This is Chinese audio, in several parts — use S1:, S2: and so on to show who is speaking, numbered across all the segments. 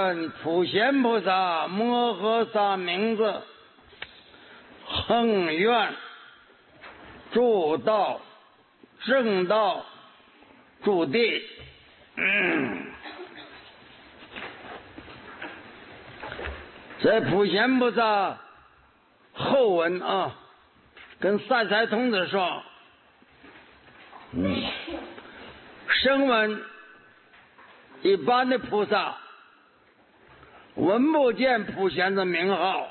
S1: 问普贤菩萨摩诃萨名字，恒愿助道正道助地。这普贤菩萨后文啊，跟善财童子说，声闻一般的菩萨闻不见普贤的名号，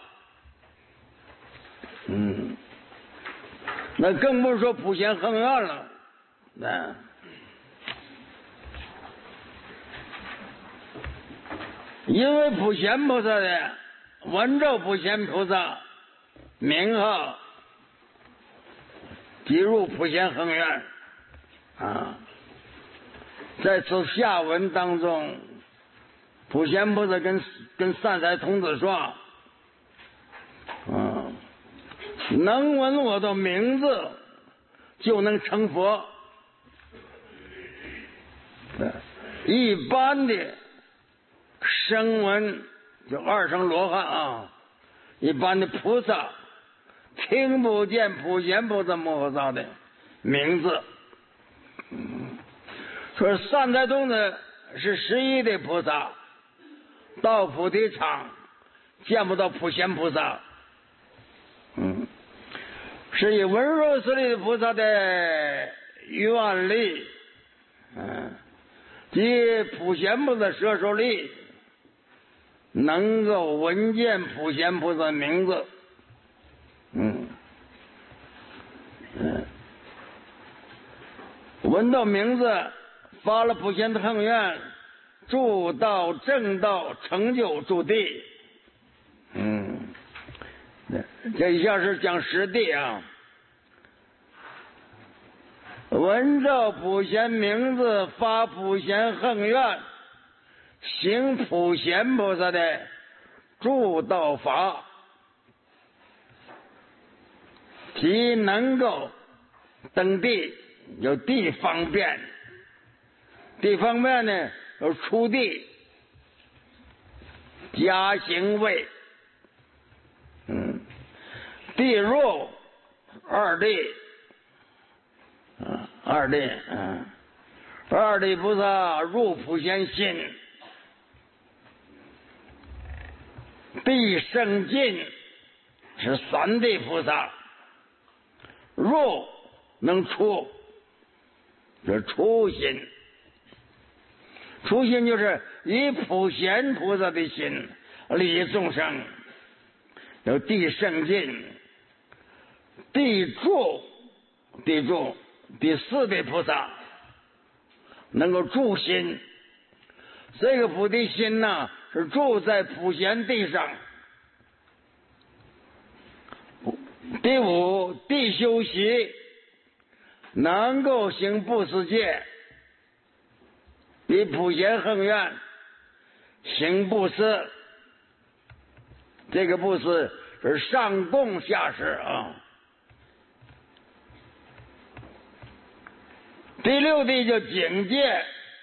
S1: 那更不是说普贤恒愿了。因为普贤菩萨的闻着普贤菩萨名号，即入普贤恒愿啊。在此下文当中，普贤菩萨跟善财童子说，能闻我的名字就能成佛。一般的声闻就二乘罗汉啊，一般的菩萨听不见普贤菩萨摩诃萨的名字。说善财童子是11的菩萨，到菩提场见不到普贤菩萨，是以文殊师利菩萨的愿力，及普贤菩萨摄受力，能够闻见普贤菩萨名字。闻到名字，发了普贤的恒愿，助道正道成就助地。这一下是讲实地啊。闻着普贤名字，发普贤恒愿，行普贤菩萨的助道法，即能够登地。有地方便，地方便呢有出地加行位，地入二地，二地菩萨入普贤心，地胜进是三地菩萨，入能出。这初心，初心就是以普贤菩萨的心利众生。有地胜进，地住，第四地菩萨能够住心。这个菩提心呢，是住在普贤地上。第五地修习，能够行布施戒，以普贤恒愿行布施。这个布施是上供下施啊。第六地就警戒，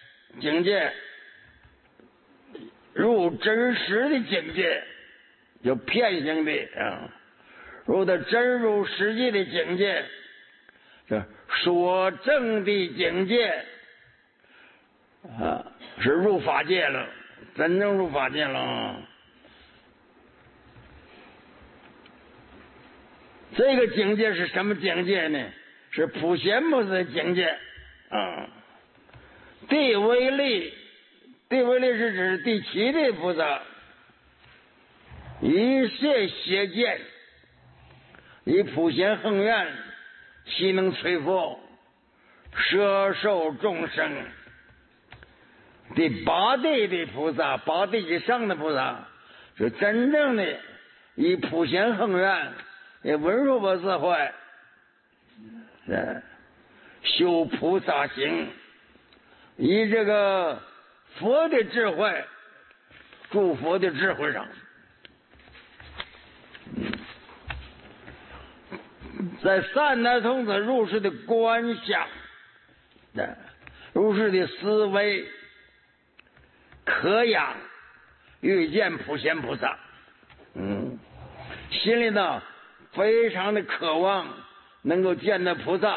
S1: 入真实的境界，有片行的啊。入的真如实际的境界，这所证的境界是入法界了，真正入法界了。这个境界是什么境界呢？是普贤菩萨的境界。地为利是指第七地菩萨，一切邪见，以普贤恒愿，悉能摧伏，摄受众生。第八地的菩萨，八地以上的菩萨，是真正的以普贤恒愿，以文殊菩萨慧，修菩萨行，以这个佛的智慧，诸佛的智慧上。在善财童子入世的观想，入世的思维，可养遇见普贤菩萨，心里呢非常的渴望能够见到菩萨，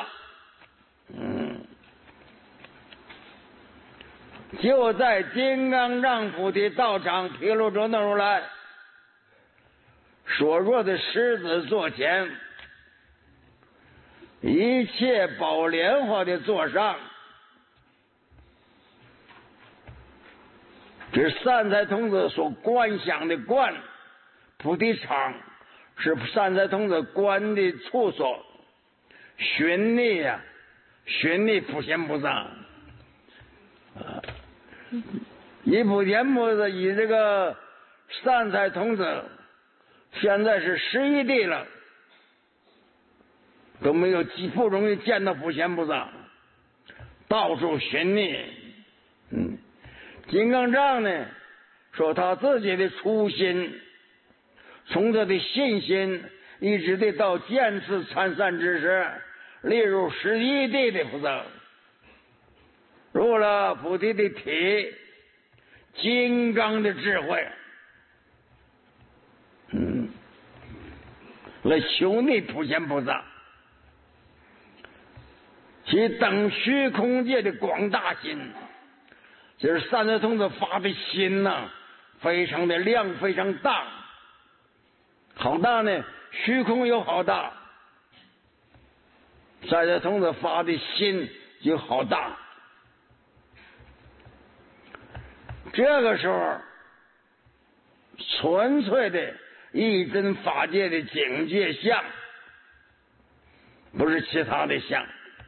S1: 就在金刚藏菩提道场毗卢遮那如来所说的狮子座前，一切宝莲花的座上，这善财童子所观想的观，菩提场是善财童子观的处所，寻觅普贤菩萨。以普贤菩萨以这个善财童子现在是11地了，都不容易见到普贤菩萨，到处寻觅。金刚藏呢说他自己的初心，从他的信心一直的到见次参善之时，例如11地的菩萨，入了菩提的体，金刚的智慧，来求逆普贤菩萨，其等虚空界的广大心，就是善财童子发的心呐，非常的亮，非常大，好大呢，虚空有好大，善财童子发的心就好大。这个时候，纯粹的一真法界的境界相，不是其他的相。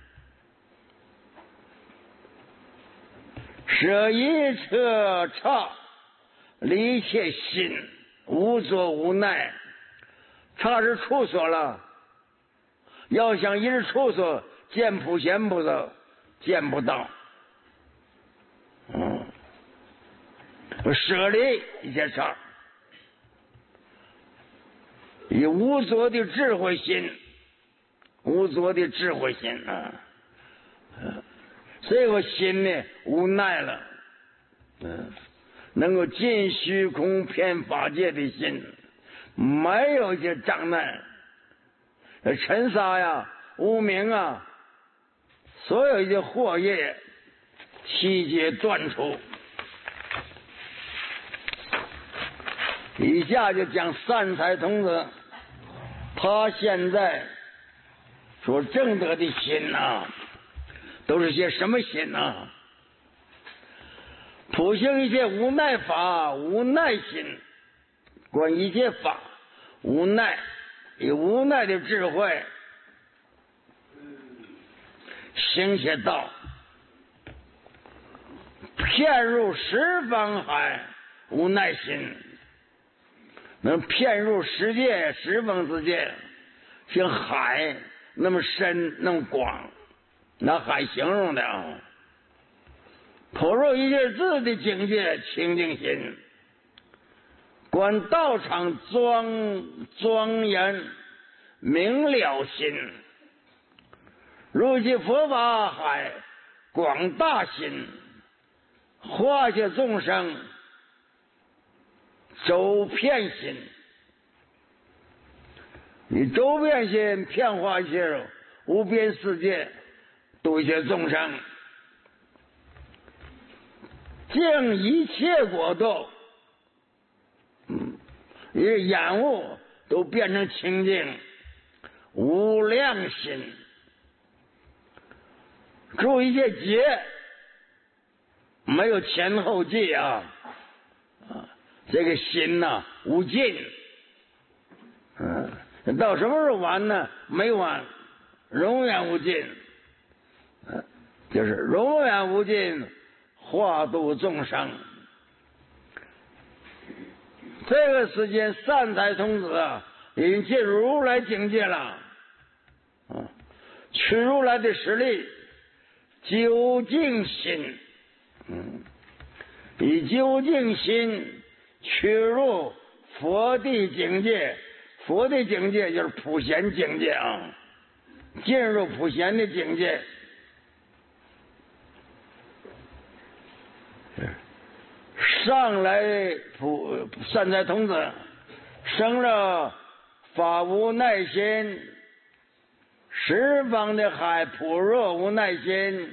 S1: 舍一切刹，离一切心，无所无奈。刹是处所了，要想一日处所见普贤菩萨，见不到。舍离一切刹，以无所的智慧心，无所的智慧心啊，这个心呢无奈了，能够尽虚空遍法界的心，没有一些障碍，尘沙呀、无明啊，所有一些惑业悉皆断除。以下就讲善财童子他现在所证得的心啊，都是些什么心啊？普行一切无奈法，无奈心，观一切法无奈，以无奈的智慧行些道，骗入十方海，无奈心，能骗入十界十方之界，像海那么深那么广，拿海形容的啊。投入一切智的境界清净心，观道场庄严明了心，入其佛法海广大心，化解众生周遍心，以周遍心遍化一切无边世界度一切众生，净一切国度，一切眼物都变成清净无量心，住一切劫，没有前后界啊，这个心呐无尽，到什么时候完呢？没完，永远无尽，就是永远无尽，化度众生。这个时间善财童子已经进入如来境界了，取如来的实力，究竟心，以究竟心取入佛的境界，佛的境界就是普贤境界啊，进入普贤的境界， 上来善财童子生了法无耐心，十方的海普若无耐心，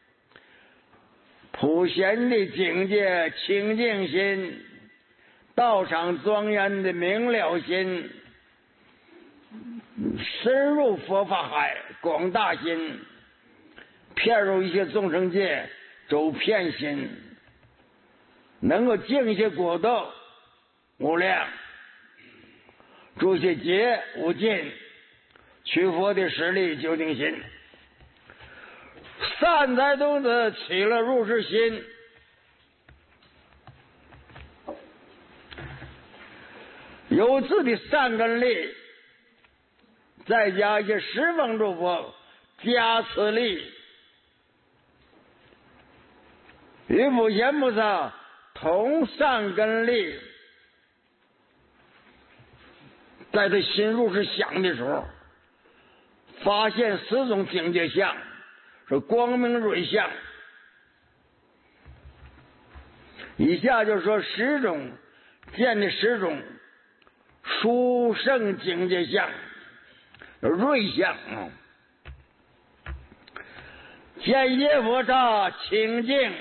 S1: 普贤的境界清净心，道场庄严的明了心，深入佛法海广大心，遍入一切众生界周遍心，能够净一些果豆无量，诸些劫无尽，取佛的实力究竟心。善财童子起了入世心，有自己善根力，再加一些十方诸佛加持力，与普贤菩萨同善根力，在他心入世想的时候，发现十种境界相，是光明瑞相。以下就说十种见的十种殊胜境界相，瑞相啊。见耶佛刹清净，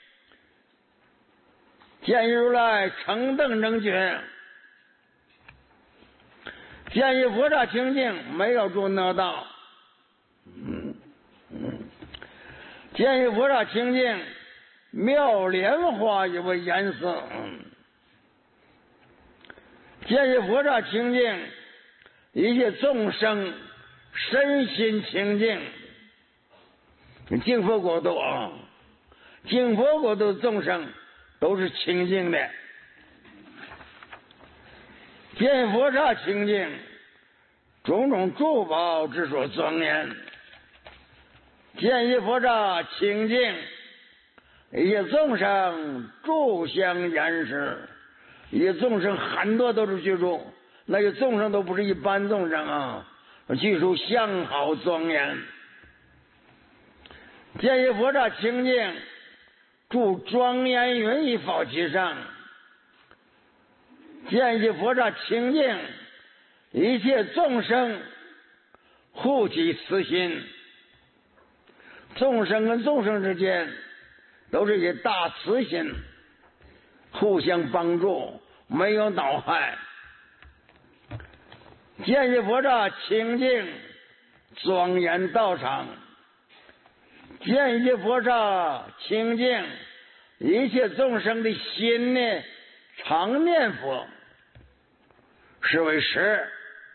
S1: 见如来成等正觉，见一佛刹清净，没有住那道。见一佛刹清净，妙莲花也为颜色。见一佛刹清净，一切众生身心清净。净佛国度啊，净佛国度众生都是清净的。见佛刹清净，种种珠宝之所庄严。见一佛刹清净，一些众生住相严实，一些众生很多都是居住，那些众生都不是一般众生啊，居住相好庄严。见一佛刹清净，住庄严云一法其上。见一佛刹清净，一切众生互起慈心。众生跟众生之间都是一些大慈心，互相帮助，没有恼害。见一佛刹清净，庄严道场。见一佛刹清净，一切众生的心呢常念佛，是为实。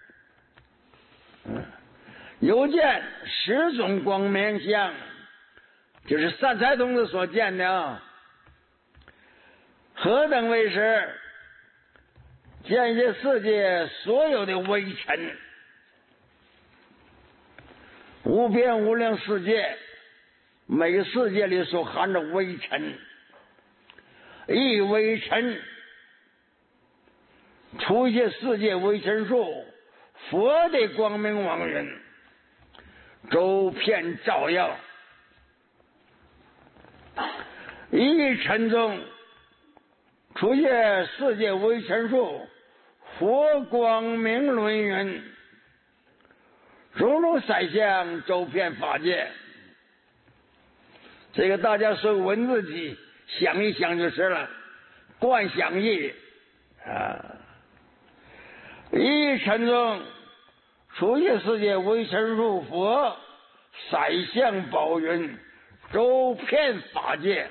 S1: 有见十种光明相，就是善财童子所见的啊。何等为实？见这世界所有的微尘，无边无量世界，每个世界里所含着微尘，一微尘除一切世界微尘数，佛的光明往云周遍照耀。一尘中除界世界微尘数，佛光明轮云，种种色相周遍法界。这个大家说文字题想一想就是了，观想意啊。一尘中除界世界微尘数，佛色相宝云周遍法界。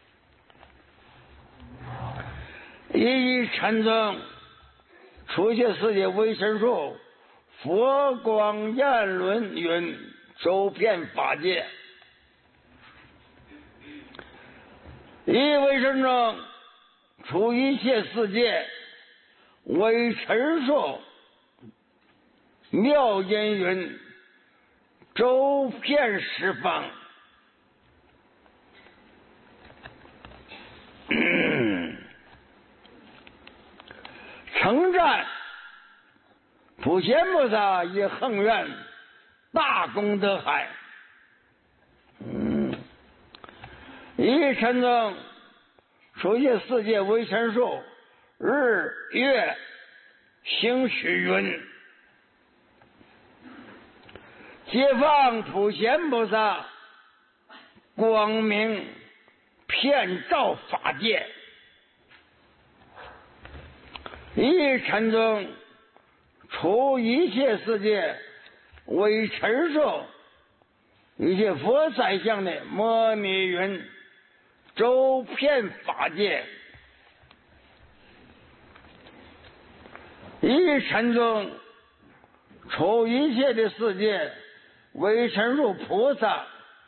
S1: 一尘中除界世界微尘数，佛光焰轮云周遍法界。一微尘中除一切世界微尘数，妙音云周遍十方。称赞普贤菩萨以恒愿大功德海。一尘中出现世界为陈数，日月星虚云，解放普贤菩萨，光明遍照法界。一禅宗出一切世界为陈数，一切佛在相的摩尼云，周遍法界。一禅宗出一切的世界为陈数菩萨，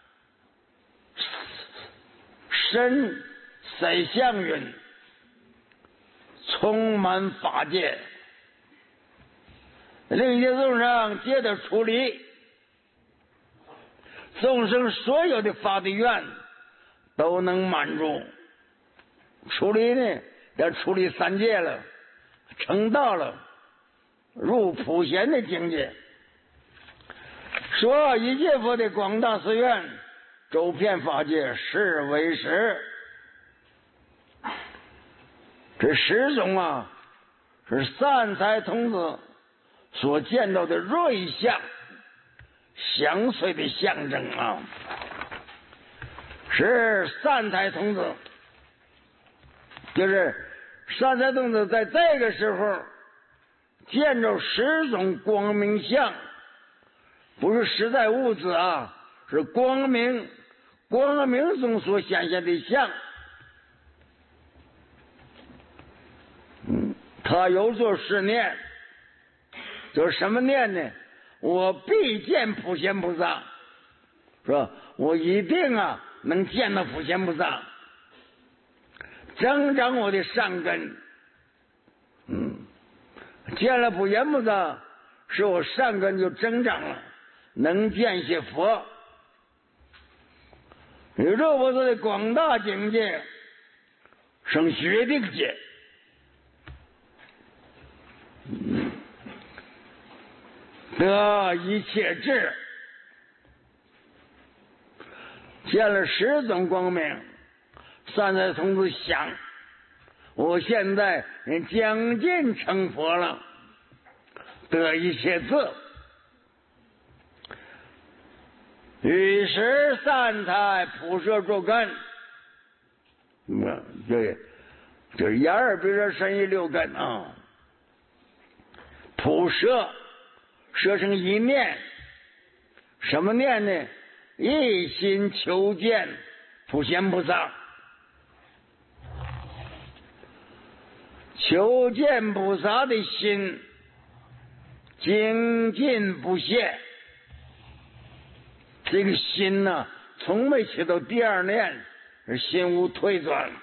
S1: 身在相云，充满法界。令一切众生皆得处理众生所有的法的愿，都能满足。处理呢，要处理三界了，成道了，入普贤的境界。说一切佛的广大誓愿，周遍法界，是为实。这十种啊，是善财童子所见到的瑞相，相随的象征啊。是善财童子，就是善财童子在这个时候见着十种光明相，不是实在物质啊，是光明中所显现的相。他有所是念，就是什么念呢？我必见普贤菩萨，是吧？我一定啊能见到普贤菩萨，增长我的善根。见了普贤菩萨，使我善根就增长了，能见些佛。宇宙佛说的广大境界，生决定界。得一切智，见了十种光明，善财童子想，我现在将近成佛了，得一切智。于是善财普摄诸根，这眼耳鼻舌身意六根啊，普摄。摄成一念，什么念呢？一心求见普贤菩萨，求见菩萨的心精进不懈。这个心呢，从没起到第二念，心无退转。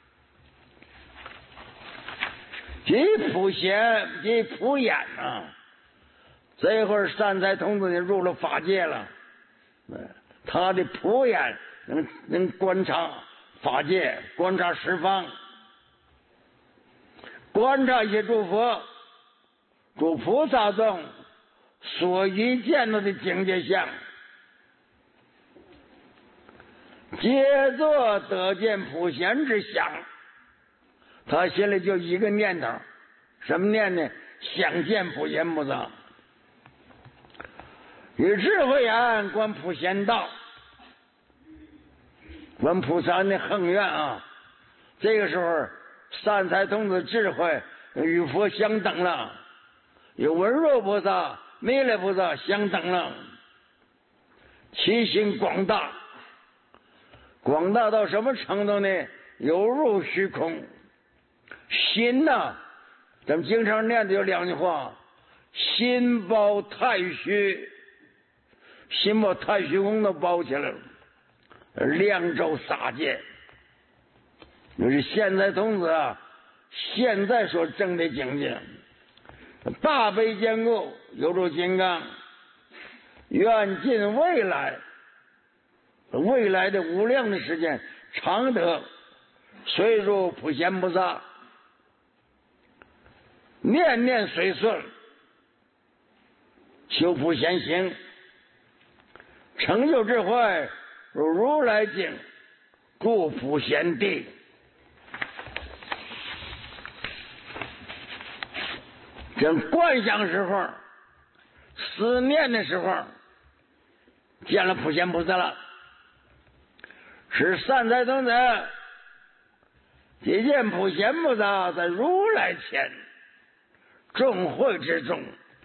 S1: 即普贤，即普眼啊。这会儿善财童子入了法界了，他的普眼能观察法界，观察十方，观察一些诸佛、诸菩萨中所遇见到的境界相，接着得见普贤之相。他心里就一个念头，什么念呢？想见普贤菩萨。与智慧眼观普贤道，观菩萨的恒愿啊。这个时候善财童子智慧与佛相等了，与文殊菩萨、弥勒菩萨相等了，其心广大，广大到什么程度呢？犹如虚空。心呐，咱们经常念的有两句话：心包太虚，心把太虚空都包起来了，亮照洒界。就是现在童子啊，现在所证的境界，大悲坚固，犹如金刚，愿尽未来的无量的时间，常得随入普贤菩萨，念念随顺，修普贤行，成就智慧，如如来境，住普贤地。 正观想时候，思念的时候，见了普贤菩萨了，是善财童子即见普贤菩萨在如来前，众会之中，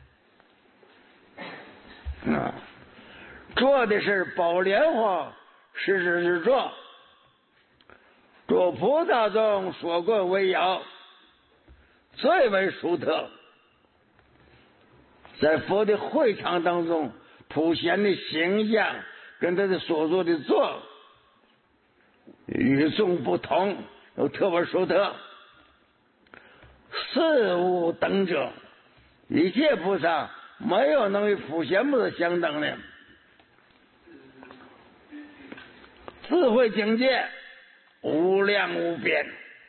S1: 坐的是宝莲花石狮之座，诸菩萨中所贵为摇，最为殊特。在佛的会场当中，普贤的形象跟他的所做的座与众不同，有特别殊特。四无等者，一切菩萨没有能与普贤菩萨相等的。智慧境界无量无边，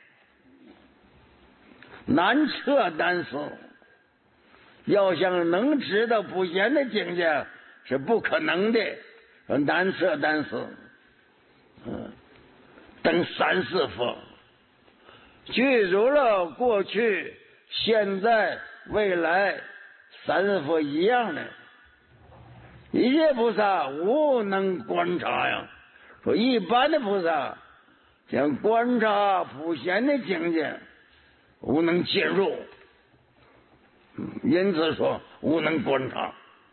S1: 难测难思。要想能知道普贤的境界是不可能的，难测难思。等三世佛具足了过去、现在、未来三世佛一样的，一切菩萨无能观察呀。说一般的菩萨想观察普贤的境界，无能进入，因此说无能观察。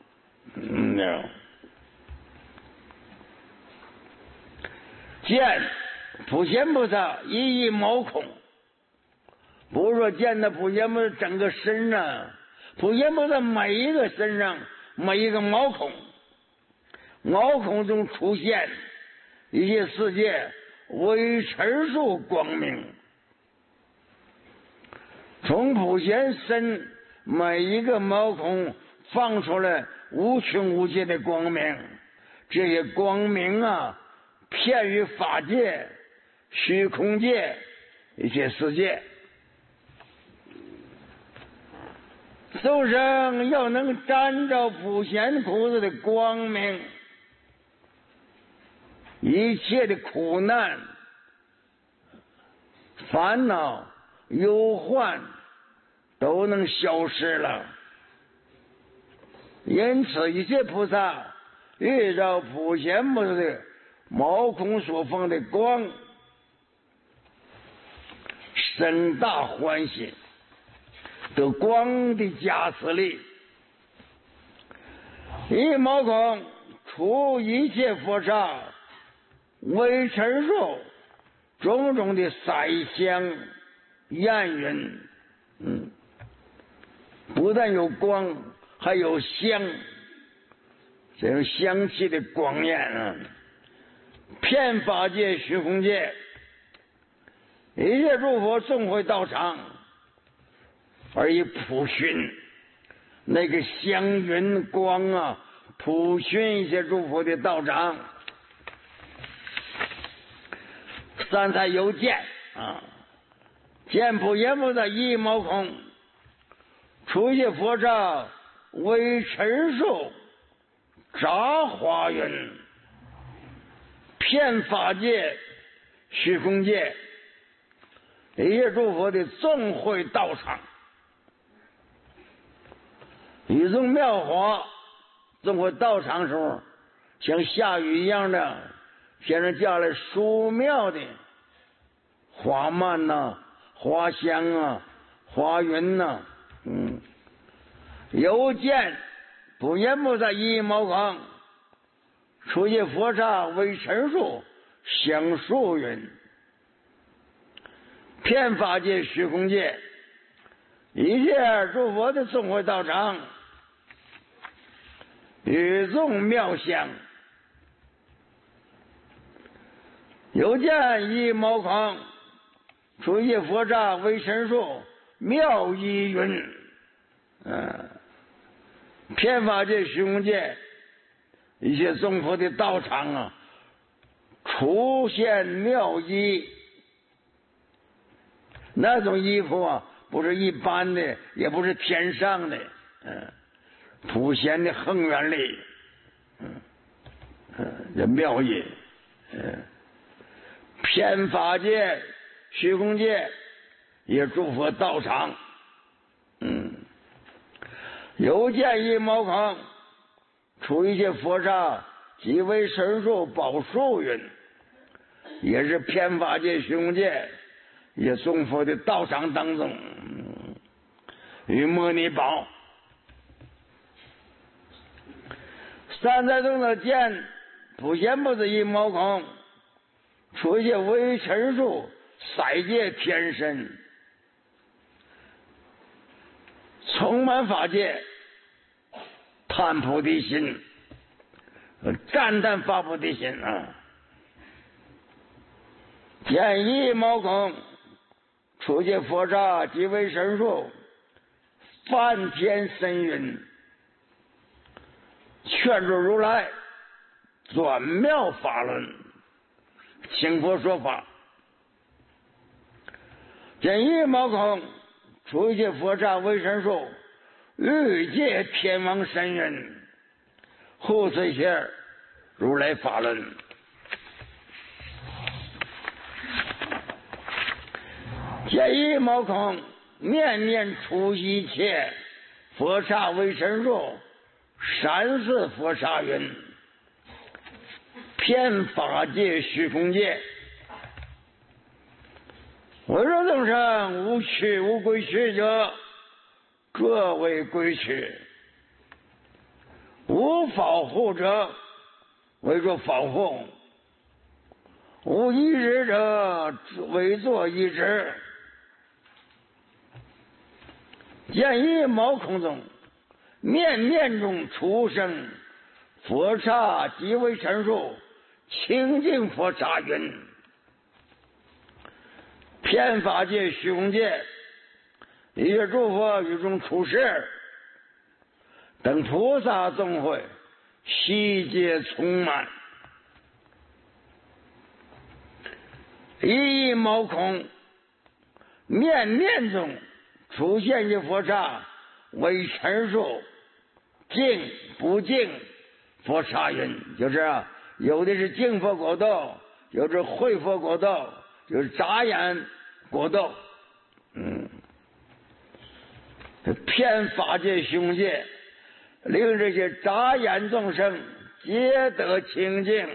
S1: 见普贤菩萨一一毛孔，不是说见到普贤菩萨整个身上，普贤菩萨每一个身上每一个毛孔，毛孔中出现一切世界为陈述光明，从普贤身每一个毛孔放出来无穷无尽的光明，这些光明啊，遍于法界、虚空界一切世界。众生要能沾着普贤菩萨的光明，一切的苦难、烦恼、忧患都能消失了。因此一切菩萨遇到普贤菩萨的毛孔所放的光，深大欢喜，得光的加持力。一毛孔除一切佛刹，为陈述种种的色香焰云，不但有光，还有香，这种香气的光焰啊，遍法界虚空界，一切诸佛众会道场，而以普熏那个香云光啊，普熏一些诸佛的道场。三才有见啊，见普贤菩萨一毛孔，出一些佛刹为陈述杂华云，遍法界虚空界一切诸佛的众会道场，宇宙妙华众会道场时候，像下雨一样的，先生叫来殊妙的花蔓呐、花香啊、花云呐、有见普贤菩萨一毛孔，出现佛刹为陈述香树云，遍法界虚空界一切诸佛的众会道场，宇宙妙香。有见一毛孔，出一佛刹为陈述妙义云，遍法界虚空界一切众佛的道场啊，出现妙衣。那种衣服啊，不是一般的，也不是天上的，普贤的恒愿力，这妙衣，遍法界虚空界也诸佛道场， 又见一茅坑，出一些佛刹，极为神术宝树云，也是偏法界虚空界也宗佛的道场当中，与摩尼宝三才中的见普贤不是一茅坑，出一些为神术塞界偏身，充满法界贪菩提心，赞叹发菩提心啊！见一茅坑，出些佛刹，即为神术，梵天神云，劝助如来转妙法轮，请佛说法。见一茅坑，出一些佛刹为神术，欲界天王神云，护随些如来法轮。见一茅坑，念念出一切佛刹为神术，三世佛刹云，遍法界虚空界，为若众生无去无归去者，各为归去；无保护者，为作保护；无依止者，为作依止。见一茅坑中，念念中出生佛刹，即为神术，清净佛刹云，遍法界虚空界，一切诸佛于中出世，等菩萨众会，悉皆充满。一茅坑，念念中出现一佛刹，为陈述净不净佛刹云，就是有的是净佛果道，有的慧佛果道，有眨眼果道，遍法界虚空界，令这些眨眼众生皆得清净。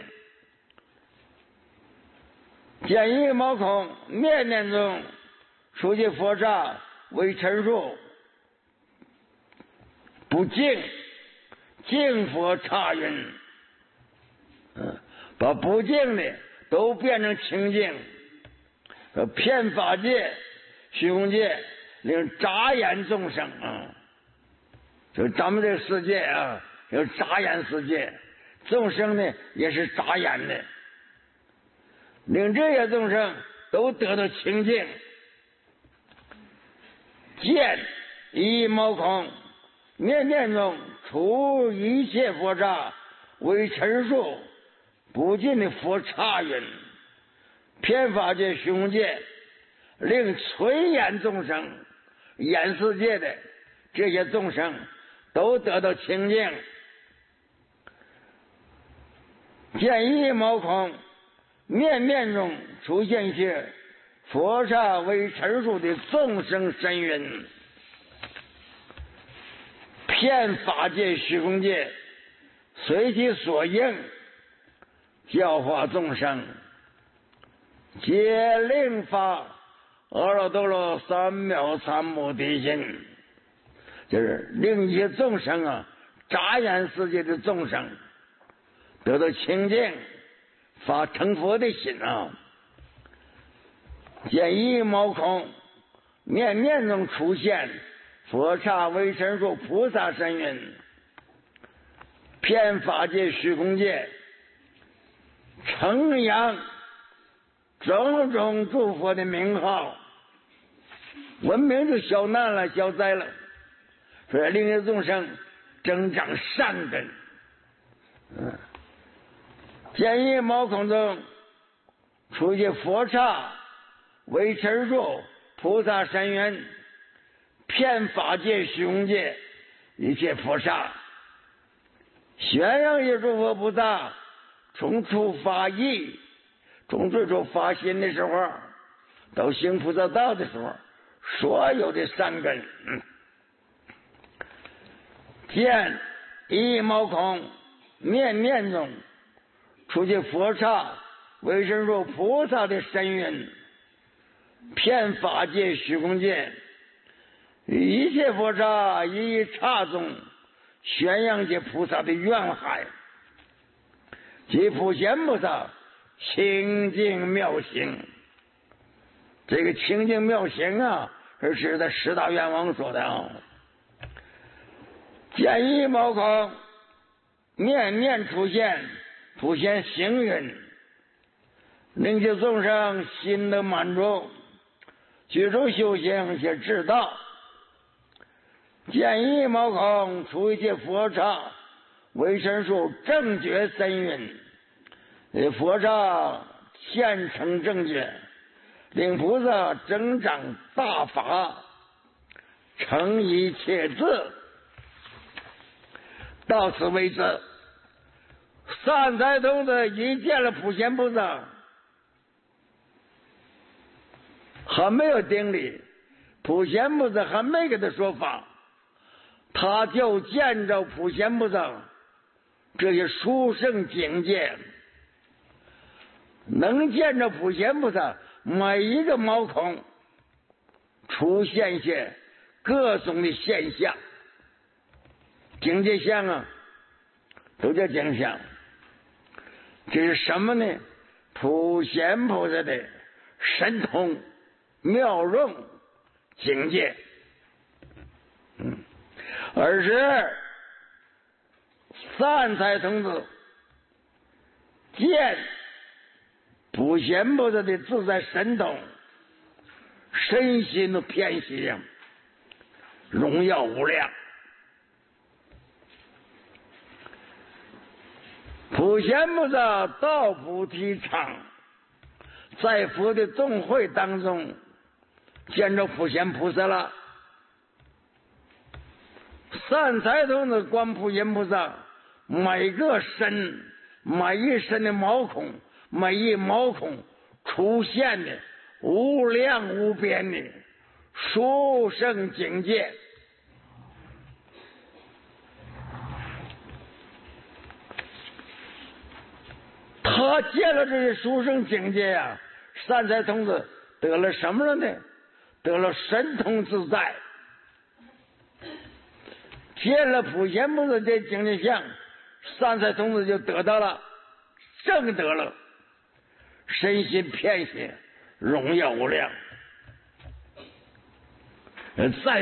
S1: 见一茅坑，念念中出现佛刹，为陈述不净净佛刹云，把不净的都变成清净，遍法界虚空界，令眨眼众生啊，就咱们这个世界啊，有眨眼世界，众生呢也是眨眼的，令这些众生都得到清净。见一茅坑，念念中出一切佛刹，为陈述不尽的佛刹云，遍法界虚空界，令垂眼众生眼世界的这些众生都得到清净。见一茅坑，念念中出现一些佛刹为陈述的众生深云，遍法界虚空界，随其所应教化众生，皆令发阿耨多罗三藐三菩提心，就是令一些众生啊，眨眼世界的众生得到清净，发成佛的心啊。见一茅坑，念念中出现佛刹为陈述菩萨身云，遍法界虚空界，承扬种种诸佛的名号，闻名就消难了，消灾了，所以令这众生增长善根。见一茅坑中出现佛刹为陈述菩萨身云，遍法界虚空界，一切佛刹，宣扬一诸佛菩萨从初发意，从最初发心的时候到行菩萨道的时候，所有的善根， 见一毛孔，念念中出去佛刹，为身入菩萨的身云，遍法界虚空界，一切佛刹一一刹中，宣扬界菩萨的愿海，即普贤菩萨清净妙行。这个清净妙行啊，是指的十大愿王说的啊。见一毛孔，念念出现，普贤行云，令其众生心得满足，居住修行且知道。见一毛孔，出一切佛刹，为身数正觉身云，佛刹现成正觉，令菩萨增长大法，成一切智。到此为止。善财童子一见了普贤菩萨，还没有顶礼，普贤菩萨还没给他说法，他就见着普贤菩萨这些殊胜境界，能见着普贤菩萨每一个毛孔出现些各种的现象，境界相啊，都叫境相。这是什么呢？普贤菩萨的神通妙用境界。而是善财童子见普贤菩萨的自在神通，身心都偏喜，荣耀无量。普贤菩萨到菩提场，在佛的众会当中见着普贤菩萨了。善财童子观普贤菩萨，每个身每一身的毛孔，每一毛孔出现的无量无边的殊胜境界。他见了这些殊胜境界啊，善财童子得了什么了呢？得了神通自在。见了普贤菩萨这境界相，善财童子就得到了正得了，身心偏喜，荣耀无量。再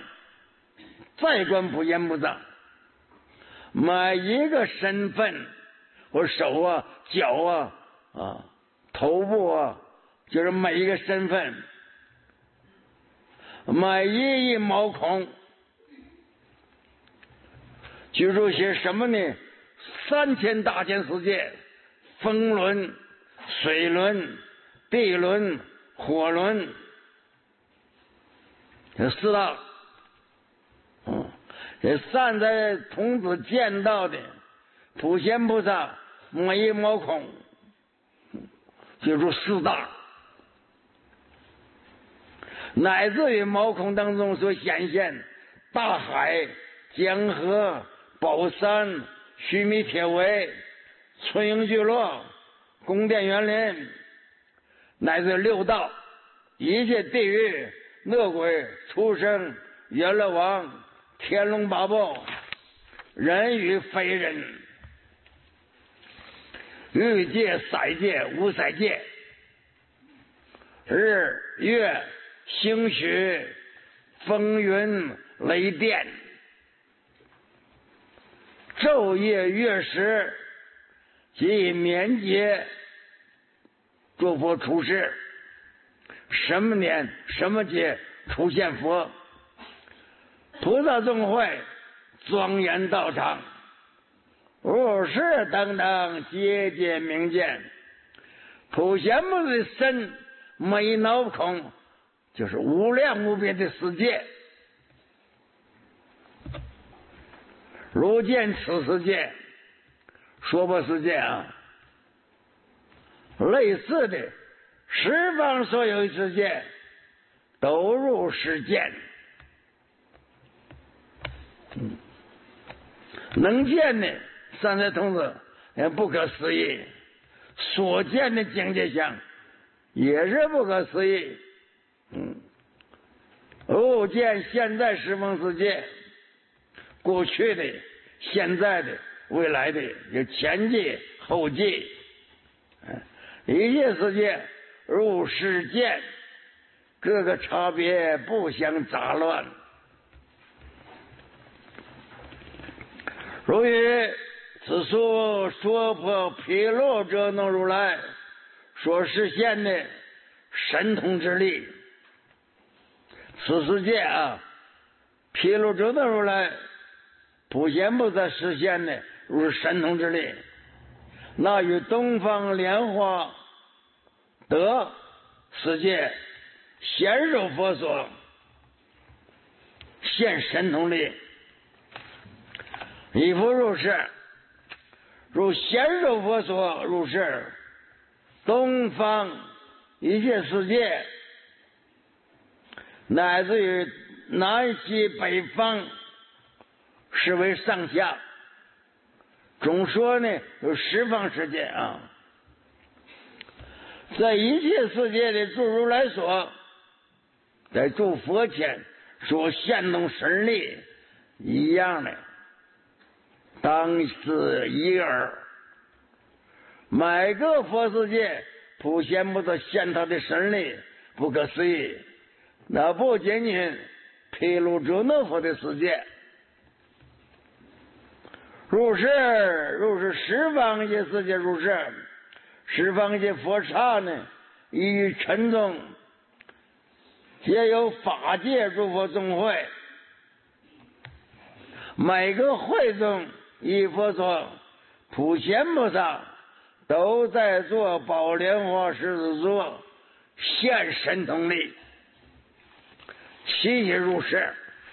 S1: 观普贤菩萨，每一个身份，或手啊、脚啊、头部啊，就是每一个身份，每一毛孔居住些什么呢？3000大千世界，风轮、水轮、地轮、火轮，这四大。这善财童子见到的普贤菩萨每一毛孔居住四大，乃至于毛孔当中所显现大海、江河、宝山、须弥铁围、春影聚落、宫殿园林，乃至六道一切地狱、恶鬼、畜生、阎罗王、天龙八部、人与非人、欲界、色界、无色界、日月星许、风云雷电、昼夜月时及年节，诸佛出世，什么年什么节出现佛，菩萨众会庄严道场，无事等等皆皆明见。普贤菩萨的身每一脑孔就是无量无边的世界，如见此世界，娑婆世界啊，类似的十方所有世界都如是见。 能见的三才童子也不可思议，所见的境界相也是不可思议。偶见现在十方世界，过去的、现在的、未来的，有前界、后界，一切世界如是见，各个差别不相杂乱。如于此书说破披露者能如来所实现的神通之力，此世界披露者能如来普贤菩萨实现的如神通之力，那与东方莲花得世界显受佛所现神通力，亦复如是。如显受佛所如是，东方一切世界，乃至于南西北方，是为上下。总说呢，有十方世界在一切世界的诸如来所，在诸佛前所现动神力一样的，当是一耳。每个佛世界普贤菩萨现他的神力不可思议，那不仅仅披露者能佛的世界，如是十方一切世界如是，十方一切佛刹呢，亦于尘中皆有法界诸佛众会，每个会中一佛所，普贤菩萨都在做宝莲花狮子座现神通力，其也如是。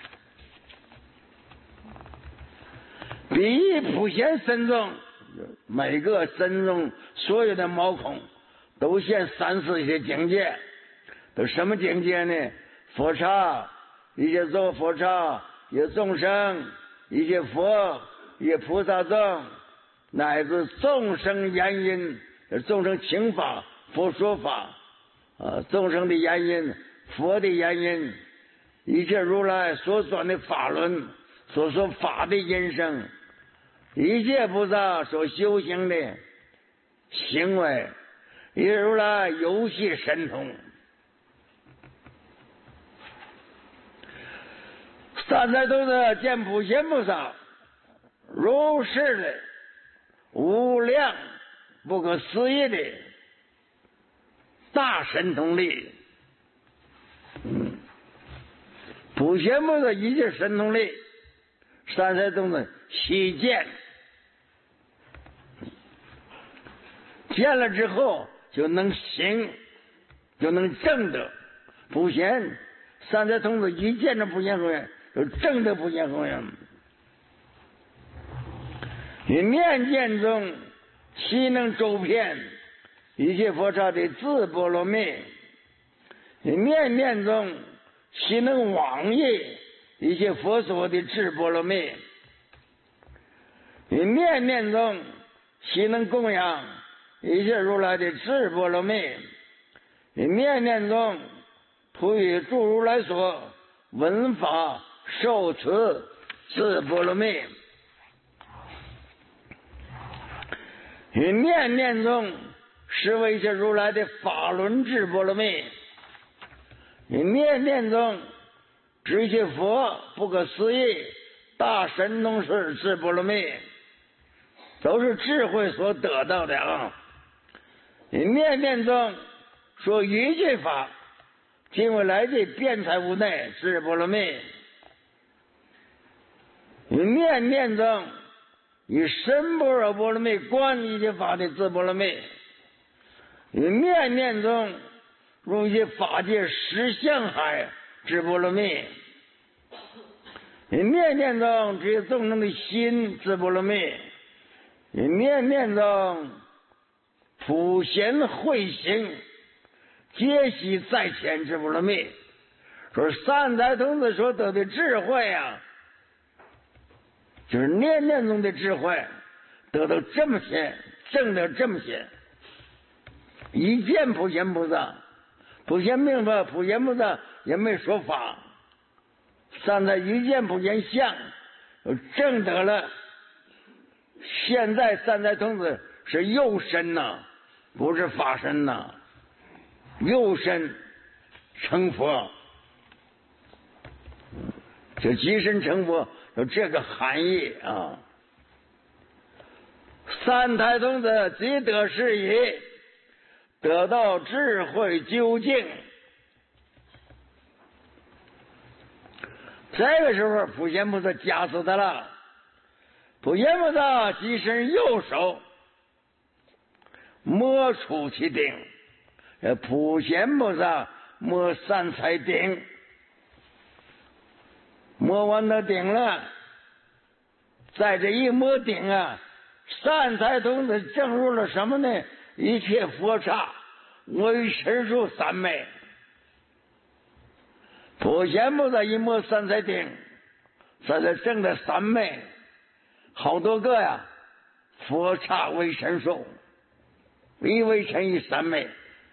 S1: 比喻普贤身中，每个身中所有的毛孔都现三世一些境界，都什么境界呢？佛刹，一些做佛刹，一些众生，一些佛，一些菩萨众，乃至众生言音，众生请法，佛说法，众生的言音，佛的言音，一切如来所转的法轮，所说法的音声，一切菩萨所修行的行为，一切如来游戏神通。三才童子见普贤菩萨如是的无量不可思议的大神通力，普贤菩萨一切神通力，三才童子悉见，见了之后就能行，就能证得。普贤三才童子一见着普贤佛愿，就证得普贤佛愿。于面见中，悉能周遍一切佛刹的自波罗蜜；于面见中，悉能往诣一切佛所的智波罗蜜；于面见中，悉能供养一切如来的智波罗蜜；于面见中，普与诸如来所闻法受持智波罗蜜；于念念中是为一切如来的法轮智波罗蜜；于念念中知一切佛不可思议大神通是智波罗蜜，都是智慧所得到的于念念中说一切法今未来的辩才无内智波罗蜜；于念念中以身般若波罗蜜观一切法的智波罗蜜；于念念中入一切法界实相海智波罗蜜；于念念中知众生的心智波罗蜜；于念念中普贤慧行皆悉在前智波罗蜜。说三才童子所得的智慧就是念念中的智慧得到这么些，证得这么些。一见普贤菩萨，普贤明白，普贤菩萨也没说法，站在一见普贤相，证得了。现在三才童子是幼身呐，不是法身呐，幼身成佛，就即身成佛有这个含义啊。三才童子即得是以得到智慧究竟。这个时候普贤菩萨加持他了，普贤菩萨即身右手摸出其顶，普贤菩萨摸三才顶，摸完了顶了，在这一摸顶啊，三才童子证入了什么呢？一切佛刹为神术三昧。普贤菩萨一摸三才顶，这才证的三昧，好多个呀，佛刹为神术，一为神一三昧，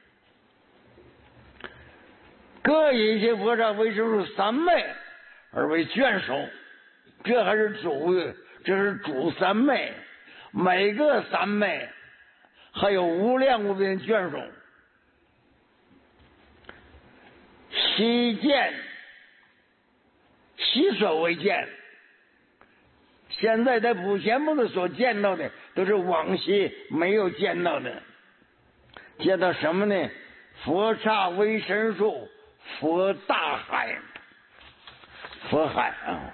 S1: 各一切佛刹为神术三昧而为眷属，这还是这是主三昧，每个三昧还有无量无边眷属。悉所未见，现在在普贤菩萨所见到的都是往昔没有见到的。见到什么呢？佛刹为神术，佛大海，佛海啊。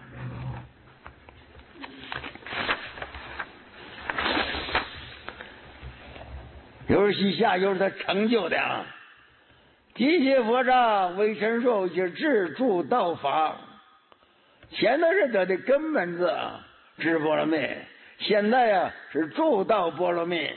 S1: 又是西夏，又是他成就的啊。机械佛刹为神术，就是智助道法。前头是得的根本字啊，智波罗蜜。现在啊是助道波罗蜜，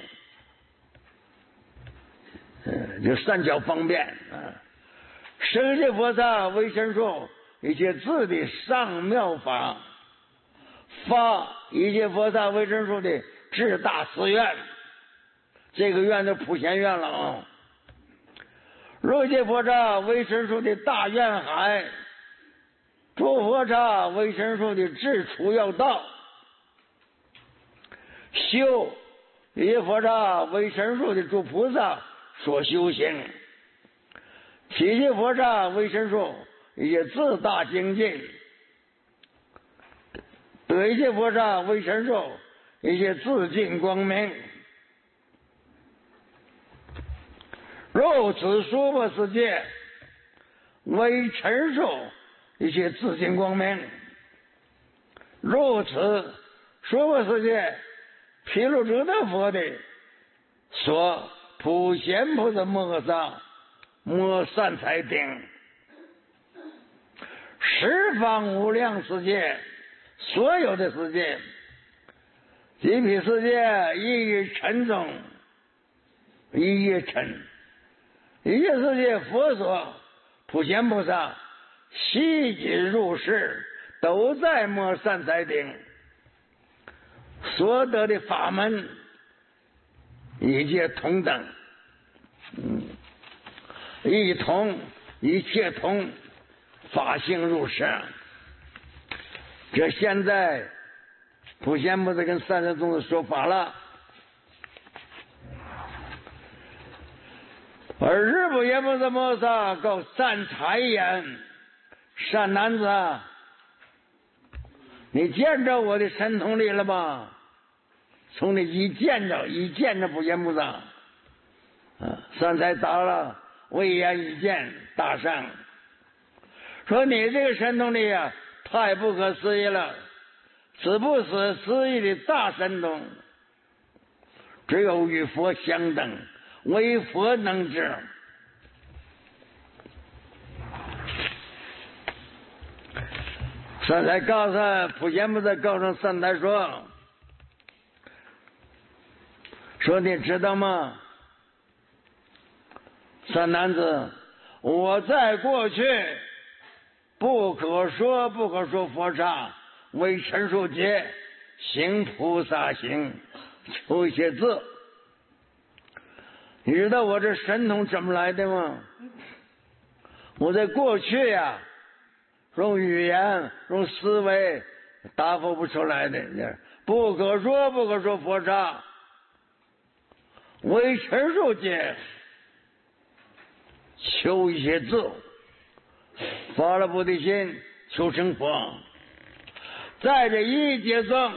S1: 就三角方便啊。生界佛刹为神术，一切自的上妙法，发一切佛刹为神术的至大寺院，这个院就普贤院了啊。入界佛刹为神术的大愿海，诸佛刹为神术的至处要道，修一切佛刹为神术的诸菩萨所修行，七界佛刹为神术一些自大精进，得一切佛刹为神术一些自尽光明。入此娑婆世界为陈述一切自尽光明，入此娑婆世界毗卢遮那佛的所普贤菩萨摩诃摩三才顶，十方无量世界，所有的世界，极品世界一于尘中，一于尘，一切世界佛所普贤菩萨悉皆入世，都在摩三才顶，所得的法门一切同等，一同，一切同，法性入世。这现在普贤菩萨跟三才童子说法了，而日普贤菩萨摩萨告三才言：善男子，你见着我的神通力了吧？从你一见着普贤菩萨，三才答了，未言一见，大圣说你这个神通力啊，太不可思议了，此不可思议的大神通，只有与佛相等，唯佛能知。三才告诉普贤菩萨告诉三才说你知道吗？三男子，我在过去不可说佛刹为陈数劫行菩萨行，求一些字。你知道我这神通怎么来的吗？我在过去呀，用语言用思维答复不出来的，不可说不可说佛刹，为陈述界求一些字，发了菩提心求成佛。在这一劫中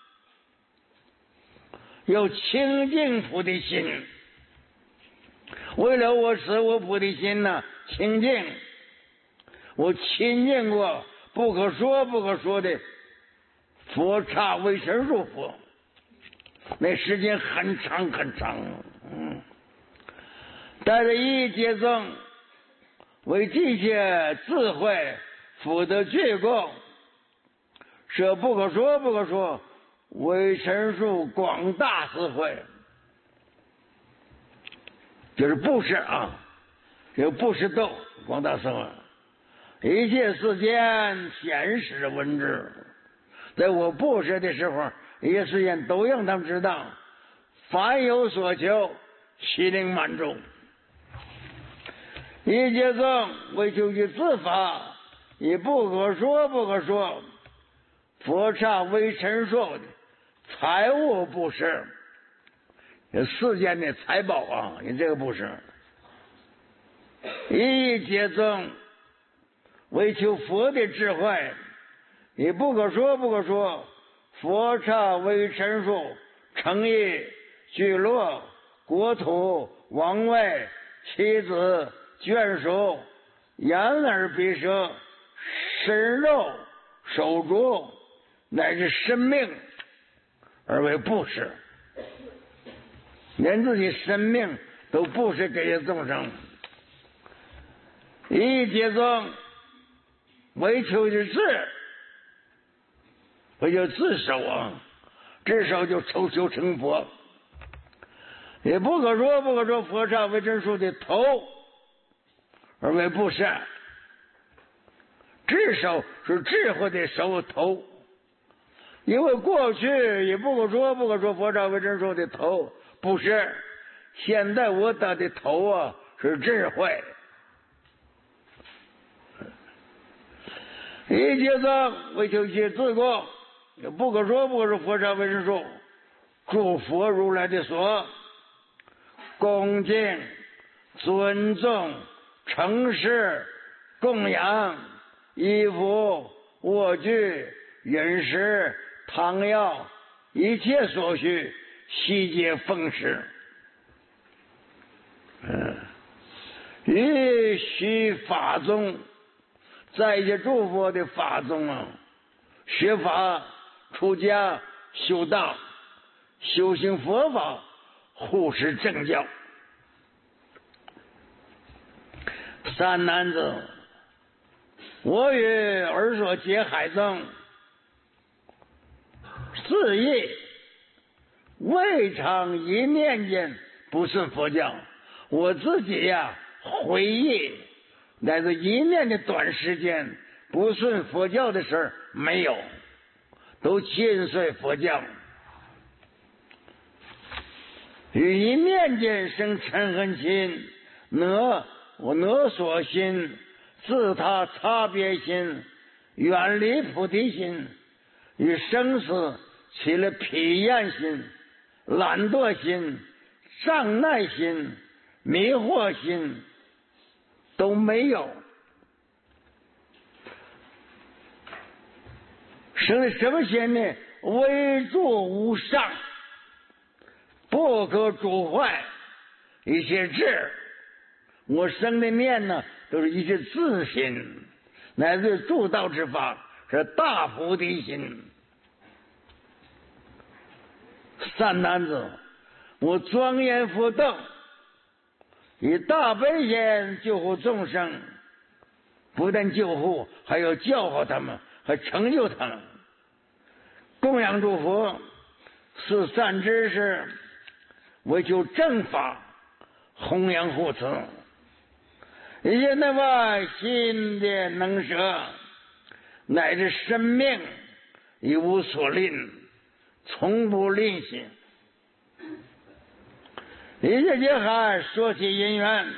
S1: 有清净菩提心，为了我使我菩提心呢清净，我亲近过不可说不可说的佛刹为神入佛，那时间很长很长。在这一劫中为这些智慧福德具供，是不可说不可说为陈述广大智慧，就是布施啊，有布施斗广大智慧，一切世间显实闻之。在我布施的时候，一切世间都让他们知道，凡有所求，其灵满足。一切中为求其自法，以不可说不可说佛刹为陈述的财物布施，世间的财宝啊，你这个布施。一切中为求佛的智慧，以不可说不可说佛刹为陈述诚意聚落国土王位妻子眷属眼耳鼻舌身肉手足乃至生命而为布施，连自己生命都布施给众生。一劫中为求之智，为求自守啊，至少就求成佛。也不可说不可说佛刹为真树的头而为布施，至少是智慧的手头。因为过去也不可说不可说佛刹为真树的头布施，现在我得的头啊是智慧。一劫中为求其自供，也不可说不可说佛刹为真树诸佛如来的所恭敬尊重诚实供养衣服卧具饮食汤药一切所需悉皆奉施。于须法中，在一些诸佛的法中啊，学法出家修道修行佛法护持正教。三男子，我与尔所结海中自意未尝一念间不顺佛教，我自己呀回忆乃至一念的短时间不顺佛教的事儿没有，都亲随佛教。与一念间生嗔恨心，我哪所心，自他差别心，远离菩提心，与生死起了疲厌心、懒惰心、障碍心、迷惑心都没有。生了什么心呢？为助无上，不可主坏一些智。我生的念呢，都是一些自心，乃至助道之法，是大菩提心。三男子，我庄严佛道，以大悲心救护众生，不但救护，还要教化他们，还成就他们。供养诸佛，是善知识，为求正法，弘扬护持。一切那么心的能舍，乃至生命，一无所吝， 从不吝惜。李家劫还说起姻缘，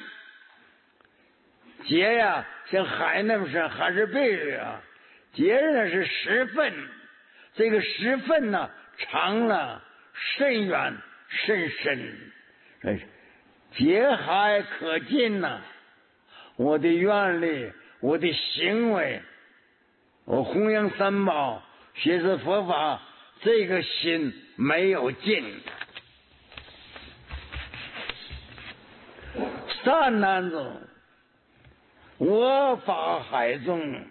S1: 劫呀像海那么深，还是贝类啊，劫呢是十分，这个十分呢长了甚远甚深，劫海可尽呐。我的愿力，我的行为，我弘扬三宝，学习佛法，这个心没有尽。善男子，我法海中，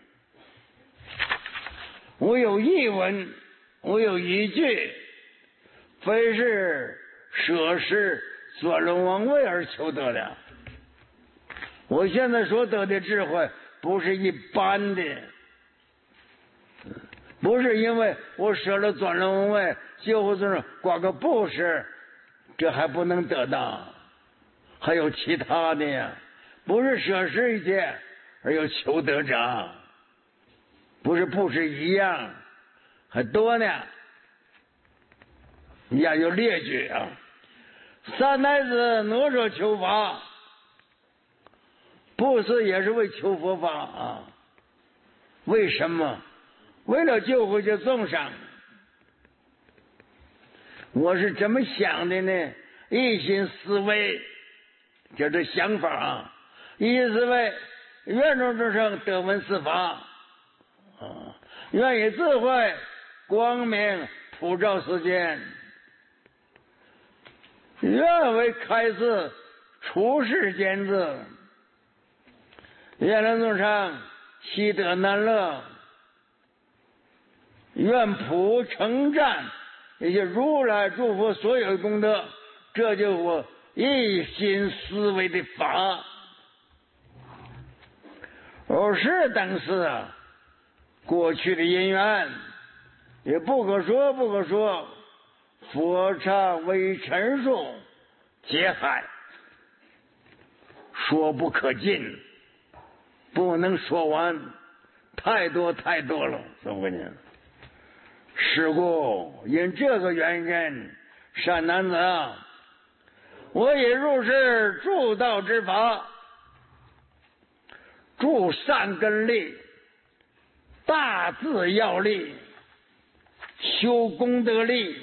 S1: 我有一文，我有一句，非是舍世转轮王位而求得的。我现在所得的智慧不是一般的，不是因为我舍了转轮王位，就或者挂个布施，这还不能得到，还有其他的呀。不是舍世一切而有求得者，不是布施一样，还多呢。你呀有列举啊，三太子哪吒求法，布施也是为求佛法啊。为什么？为了救回这众生。我是怎么想的呢？一心思维，就这想法啊。一心思维，愿众众生得闻四法啊，愿以智慧光明普照世间，愿为开示出世间智，愿让众生悉得难乐，愿普称赞也就如来诸佛所有的功德，这就是我一心思维的法。而是等是啊，过去的因缘也不可说，不可说，佛刹为陈述，劫海说不可尽，不能说完，太多太多了，说不呢？是故因这个原因，善男子啊，我也入世助道之法，助善根力，大自要力，修功德力，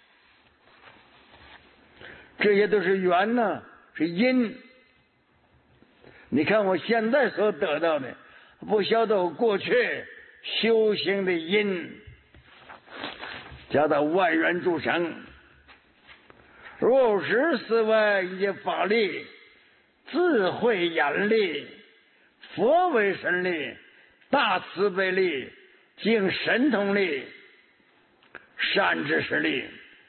S1: 这些都是缘呢，是因。你看我现在所得到的，不晓得我过去修行的因，加到万缘诸生，入世思维一切法力，智慧眼力，佛为神力，大慈悲力，净神通力，善知识力。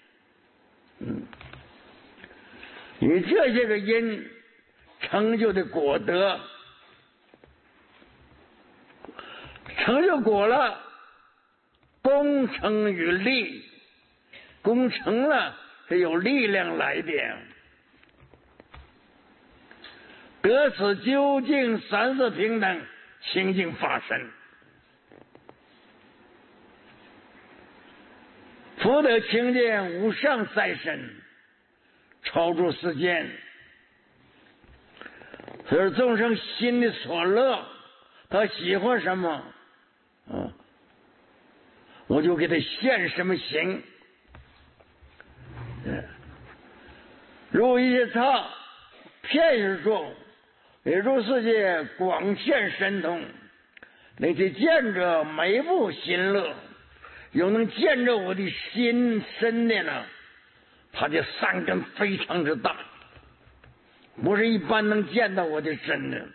S1: 以这些个因成就的果德，成就果了，功成于力，功成了是有力量来的。得此究竟三世平等清净法身，福德清净无上在身，超出世间。所以众生心里所乐，他喜欢什么，我就给他现什么行。如一切差片语中，也如世界广现神通，那些见着每部心乐，又能见着我的心身的呢，他的善根非常之大，不是一般能见到我的身的。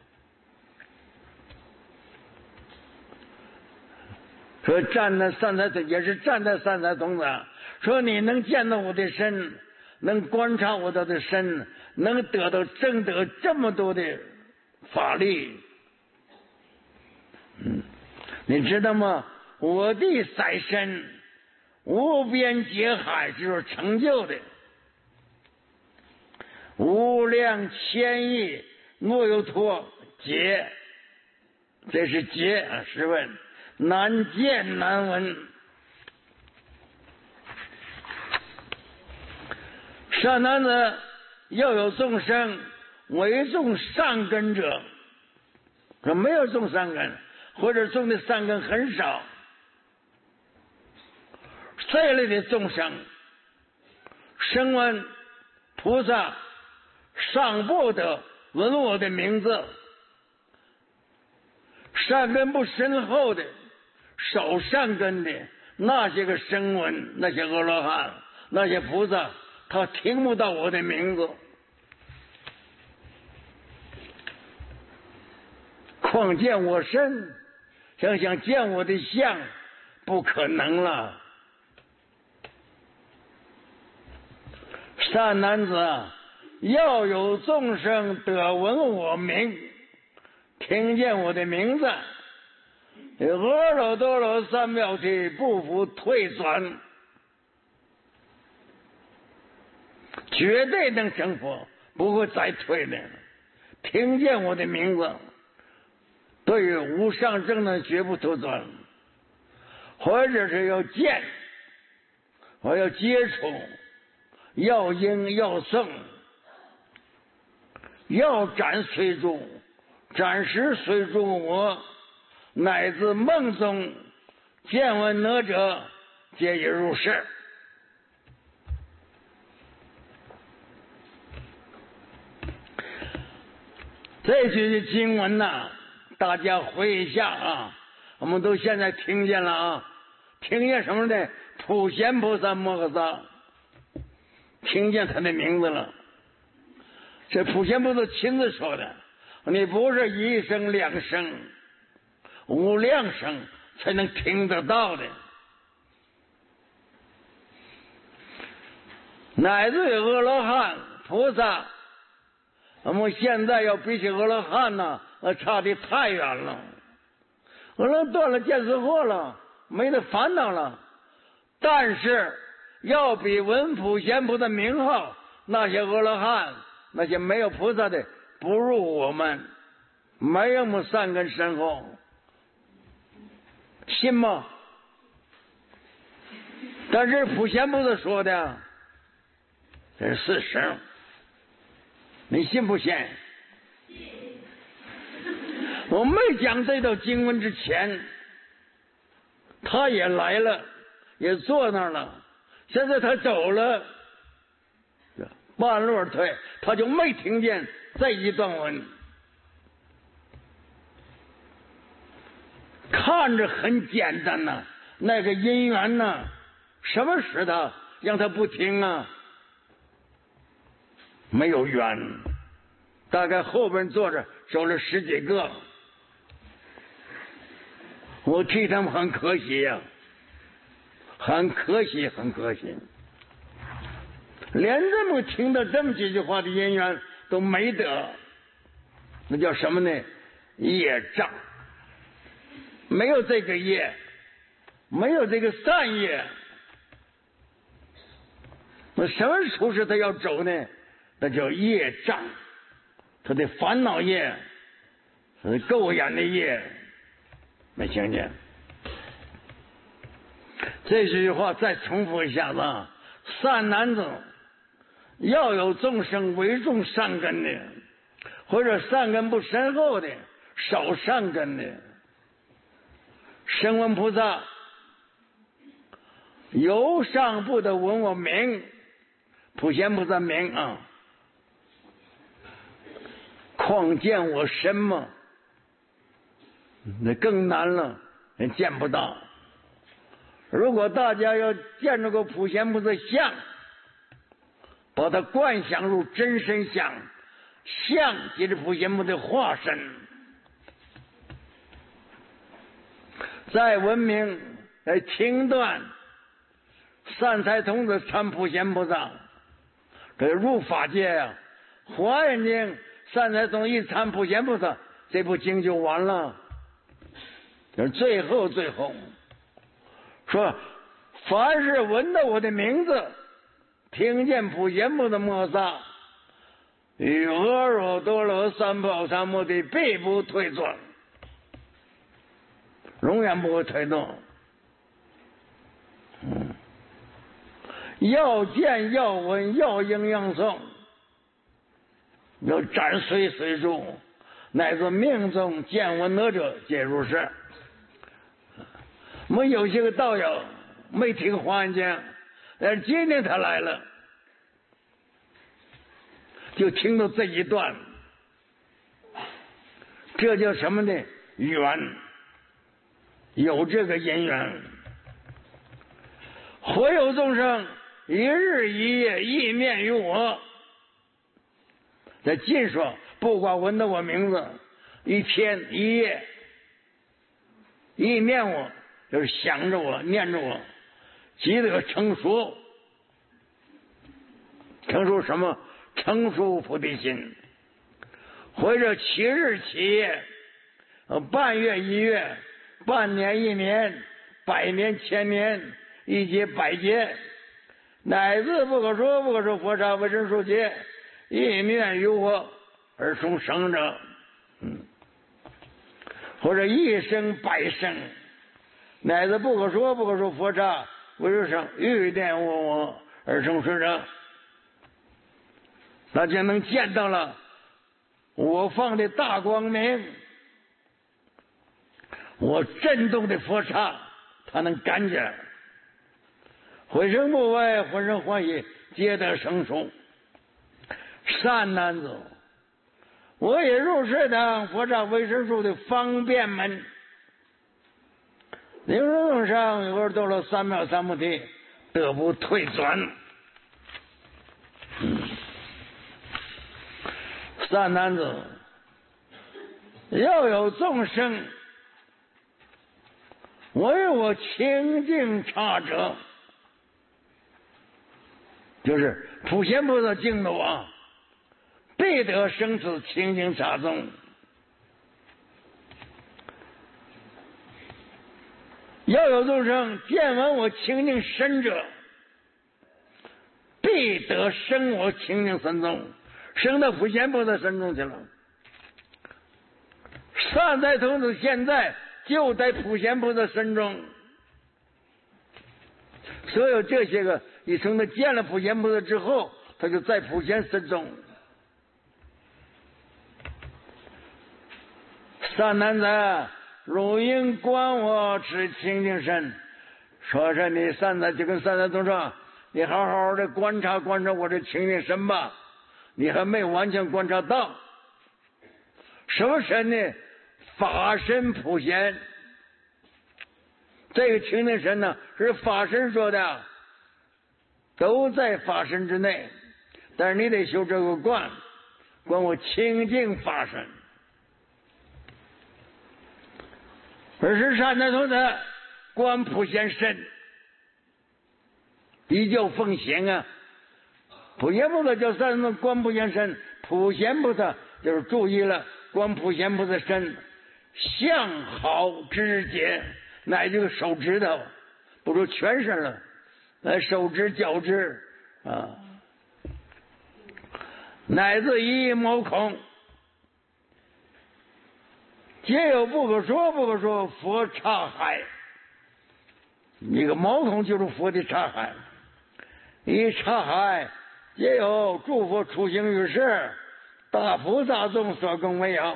S1: 说站在三才也是站在三才童子，说你能见到我的身，能观察我的身，能得到证得这么多的法力，你知道吗？我的在身无边劫海就是成就的，无量千亿莫有托劫，这是劫啊！试问难见难闻。 善男子，要有众生为种善根者，说没有种善根，或者种的善根很少，这类的众生，声闻菩萨尚不得闻我的名字，善根不深厚的少善根的那些个声闻，那些阿罗汉，那些菩萨，他听不到我的名字，况见我身，想见我的相，不可能了。善男子啊，要有众生得闻我名，听见我的名字，阿耨多罗三藐提不复退转，绝对能成佛，不会再退的。听见我的名字，对于无上正等绝不退转，或者是要见，我要接触，要应要送，要展随众，暂时随众我，乃至梦中见闻哪者，皆已入世。这句经文呐，大家回忆一下啊，我们都现在听见了啊，听见什么呢？普贤菩萨摩诃萨，听见他的名字了。这普贤菩萨亲自说的，你不是一声两声无量声才能听得到的，乃至于阿罗汉菩萨，我们现在要比起阿罗汉呢，差得太远了。阿罗汉断了见思惑了，没得烦恼了，但是要比闻普贤菩萨名号那些阿罗汉，那些没有菩萨的，不如我们，没有我们善根深厚，信吗？但是普贤菩萨说的，这是事实，你信不信？我没讲这道经文之前，他也来了，也坐那儿了，现在他走了，半路而退，他就没听见这一段文。看着很简单呐，那个因缘呐，什么使他让他不听啊？没有缘，大概后边坐着走了10几个，我替他们很可惜呀，很可惜，很可惜，连这么听到这么几句话的因缘都没得，那叫什么呢？业障。没有这个业，没有这个善业，那什么处使他要走呢？那叫业障，他的烦恼业，他的垢眼的业，没听见？这句话再重复一下子啊！善男子，要有众生为众善根的，或者善根不深厚的，少善根的。声闻菩萨由上不得闻我名，普贤菩萨名啊，况见我身吗？那更难了，见不到。如果大家要见着个普贤菩萨像，把它观想入真身相，像即是普贤菩萨的化身。在文明来听断善财童子参普贤菩萨，这入法界啊，华严经善财童一参普贤菩萨，这部经就完了。就是最后说，凡是闻到我的名字，听见普贤菩萨摩诃萨与阿耨多罗三藐三菩提，必不退转，永远不会退动。 要见要闻要应要送，要斩随随住，乃至命中见闻得者皆如是。我们有些个道友没听黄安讲，但是今天他来了，就听到这一段，这叫什么呢？缘，有这个因缘。或有众生一日一夜一面于我，在近说，不管闻到我名字，一天一夜一面我，就是想着我念着我，即得成熟。成熟什么？成熟菩提心。或者7日7夜，半月1月，半年1年，100年1000年，一劫100劫，乃至不可说不可说佛刹为人数劫，一面于我而从生者。或者一生100生，乃至不可说不可说佛刹为人生，欲念我而成生者。大家能见到了我放的大光明，我震动的佛刹，他能感觉，浑身不歪，浑身欢喜，皆得生熟。善男子，我也入世当佛刹为生术的方便门。灵路上有人到了3藐三菩提，得不退转。善男子，要有众生为我清净刹者，就是普贤菩萨净土啊，必得生此清净刹中。要有众生见闻我清净身者，必得生我清净身中，生到普贤菩萨身中去了。善财童子现在就在普贤菩萨身中，所有这些个一生他见了普贤菩萨之后，他就在普贤身中。善男子，如应观我持清净身。说是你善财就跟善财童说，你好好的观察观察我这清净身吧，你还没完全观察到。什么身呢？法身普贤。这个清净身呢，是法身说的，都在法身之内，但是你得修这个观我清净法身。而是善财童子观普贤身，依教奉行啊。普贤菩萨叫善财童子观普贤身，普贤菩萨就是注意了观普贤菩萨身，相好肢节，乃这个手指头，不说全身了，手指脚趾啊，乃至一毛孔，皆有不可说不可说佛刹海。一个毛孔就是佛的刹海，一刹海皆有诸佛出行于世，大菩萨众所更为有。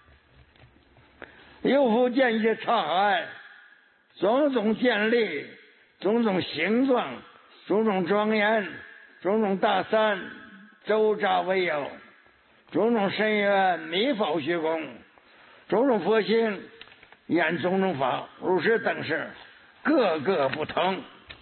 S1: 有复见一些刹海，种种建立，种种形状，种种庄严，种种大山周匝为有，种种深渊弥法虚空，种种佛性演种种法，如是等事，各个不同。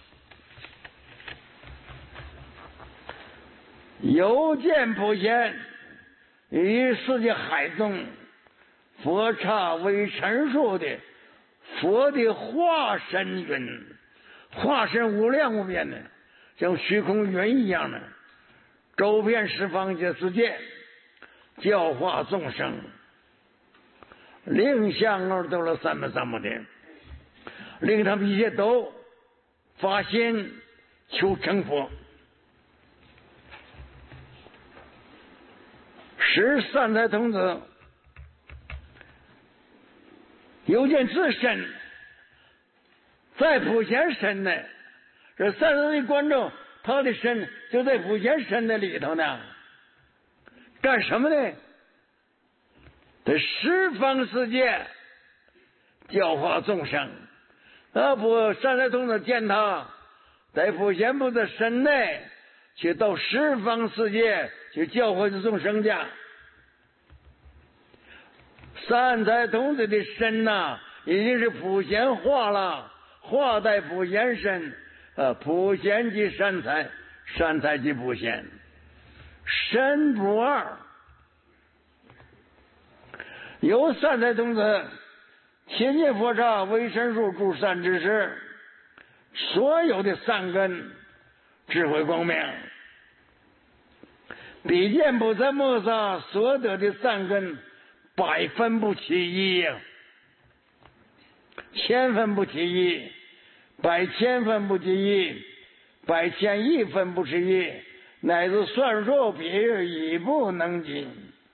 S1: 有见普贤于世界海中，佛刹为陈述的佛的化身云，化身无量无边的，像虚空云一样的，周遍十方界世界，教化众生，令向而得了3藐三菩提，令他们一切都发心求成佛。使善财童子有见自身在普贤身内，这善财的观众他的身就在普贤身的里头呢。干什么呢？在十方世界教化众生。不，善财童子见他在普贤菩萨身内，去到十方世界去教化众生去。善财童子的身呐，已经是普贤化了，化在普贤身。普贤即善财，善财即普贤，身不二。有善财童子亲近佛刹，为神术助善知识，所有的善根智慧光明，比见菩萨摩萨所得的善根百分不其一呀，千分不其一，百千分不其一，百千亿分不其一，乃至算数比喻已不能尽。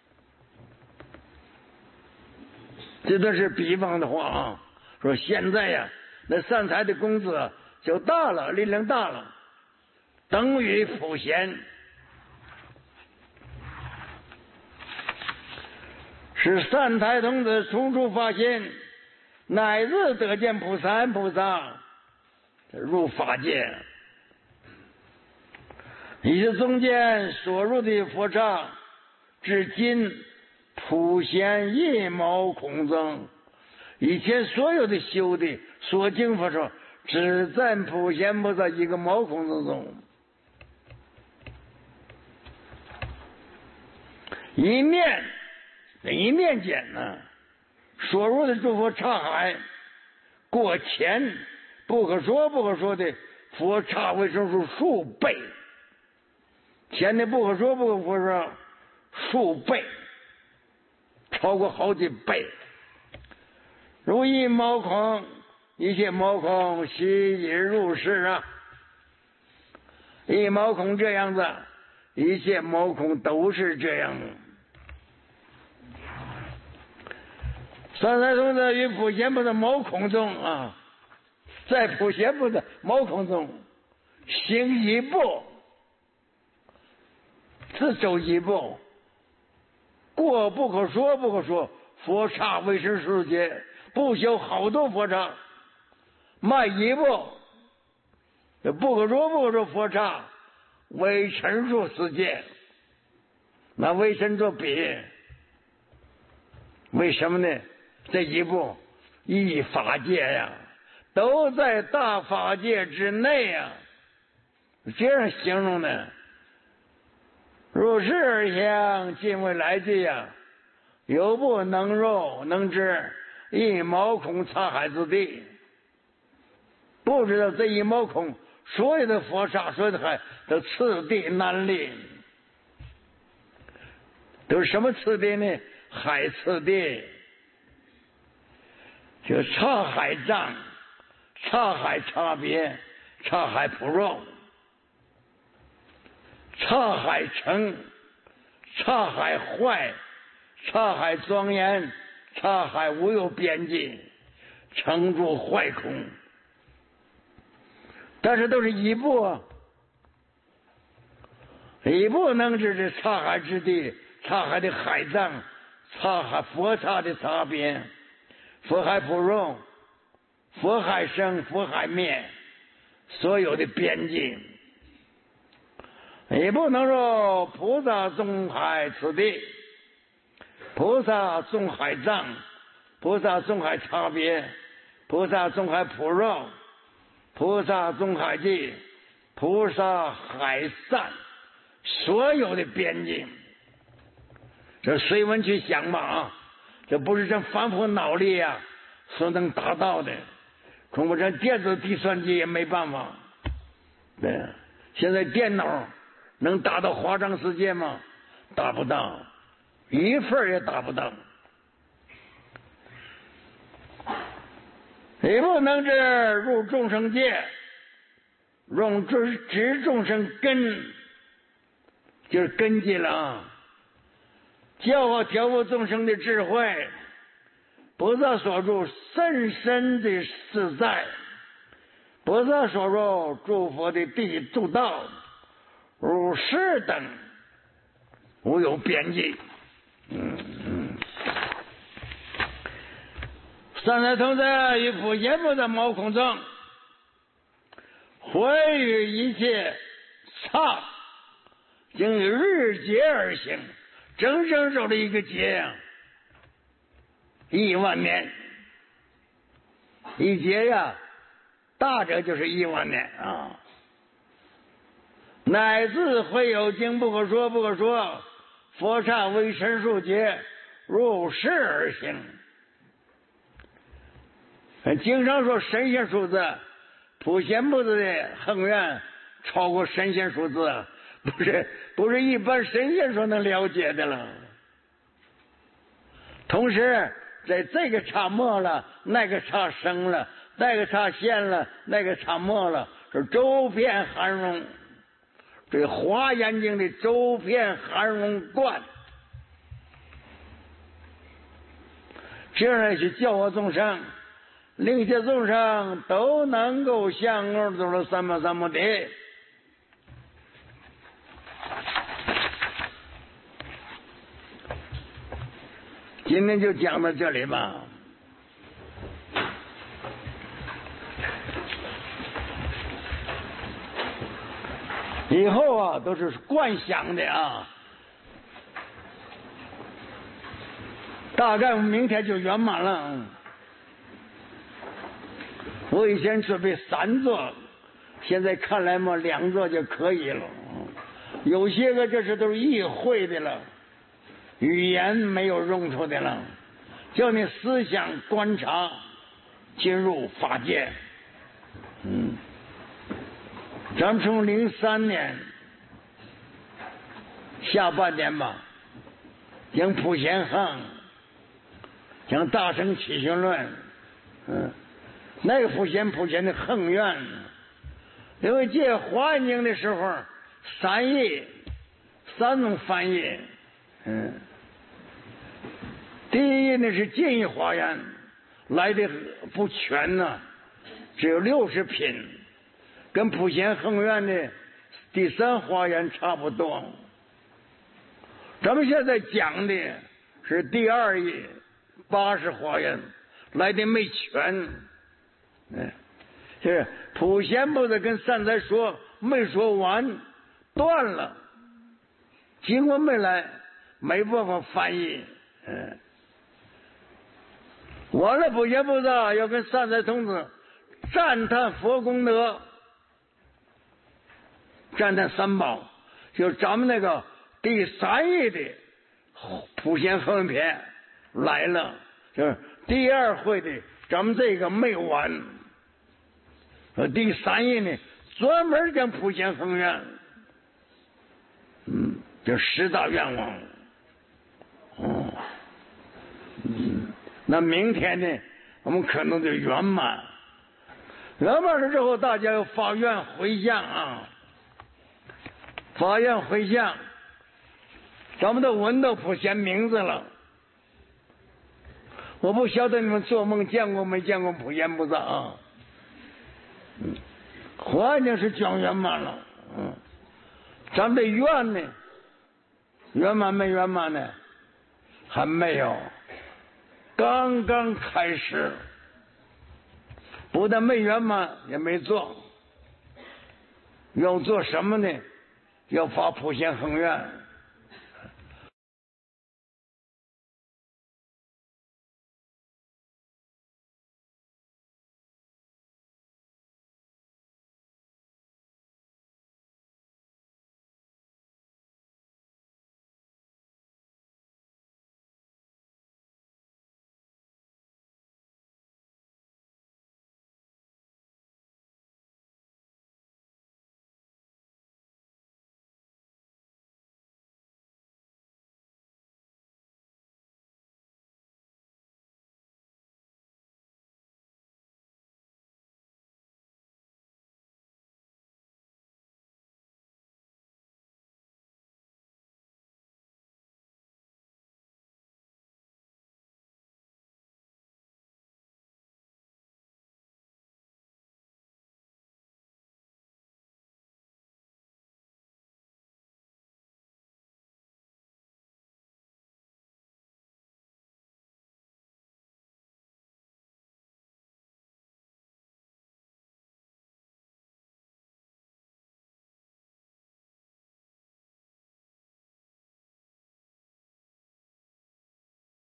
S1: 这都是比方的话啊，说现在呀，那善财的功德就大了，力量大了，等于普贤。是善财童子从处发现，乃至得见菩萨入法界。以是中间所入的佛刹，至今普贤一毛孔中。以前所有的修的所经佛说，只在普贤菩萨一个毛孔之中。一面间呢，所入的诸佛刹海，过前不可说的佛刹为生数数倍，前的不可说佛刹数倍，超过好几倍。如一毛孔，一切毛孔悉已入世啊！一毛孔这样子，一切毛孔都是这样。善财童子于普贤菩萨毛孔中啊，在普贤菩萨毛孔中行一步，只走一步，过不可说，佛刹为生世界，不修好多佛刹，迈一步，不可说佛刹为成数世界，那为神作比，为什么呢？这一步一法界呀，都在大法界之内呀，这样形容的。入世而想，尽未来际呀，有不能入能知一毛孔刹海之地。不知道这一毛孔所有的佛刹，所有的海都次第难临。都是什么次第呢？海次第，就刹海障、刹海差别、刹海普肉、刹海成、刹海坏、刹海庄严、刹海无有边际，成住坏空。但是都是一步，一步能知这刹海之地，刹海的海藏，刹海佛刹的差别，佛海普肉，佛海生，佛海灭，所有的边境。也不能说菩萨众海此地，菩萨众海藏，菩萨众海差别，菩萨众海普肉，菩萨众海际，菩萨海散，所有的边境。这随文去想吧啊，这不是这反复脑力啊所能达到的，恐怕这电子计算机也没办法。对，现在电脑能达到华藏世界吗？达不到，一份也达不到。也不能这入众生界，知众生根，就是根基了啊。教化调伏众生的智慧，菩萨所住深深的自在， 菩萨说入诸佛的地诸道，如是等，无有边际。三代同在与普贤菩萨毛孔正，会与一切刹，经以日劫而行，整整守了一个劫呀，10000年，一劫呀，大者就是10000年啊。乃至会有经不可说，不可说，佛刹为神数劫，如是而行。经常说神仙数字，普贤菩萨的恒愿超过神仙数字，不是一般神仙所能了解的了。同时在这个刹没了，那个刹生了，那个刹现了，那个刹没了，是周遍含容。这华严经的周遍含容观，这样去教化众生，令一切众生都能够相而走了三藐三菩提。今天就讲到这里吧。以后啊都是观想的啊，大概明天就圆满了。我以前准备3座，现在看来嘛2座就可以了。有些个这是都是意会的了，语言没有用处的了，叫你思想观察进入法界。咱们从03年下半年吧，讲普贤行，讲大乘起行论，那个普贤的恒愿，因为借华严经的时候3种翻译，第一页呢是建议华严，来的不全呢，只有60品，跟普贤恒愿的第3华严差不多。咱们现在讲的是第2页80华严，来的没全。就是普贤菩萨跟善财说没说完，断了，经文没来，没办法翻译。完了，普贤菩萨要跟善财童子赞叹佛功德，赞叹三宝，就咱们那个第3页的普贤恒愿篇来了，就是第2会的咱们这个没完。第3页呢专门讲普贤恒愿，就10大愿望。那明天呢我们可能就圆满，圆满了之后大家要发愿回向啊，发愿回向，咱们都闻到普贤名字了。我不晓得你们做梦见过没见过普贤菩萨啊？华严是讲圆满了，咱们的愿呢，圆满没圆满呢？还没有，刚刚开始，不但没圆满，也没做。要做什么呢？要发普贤恒愿。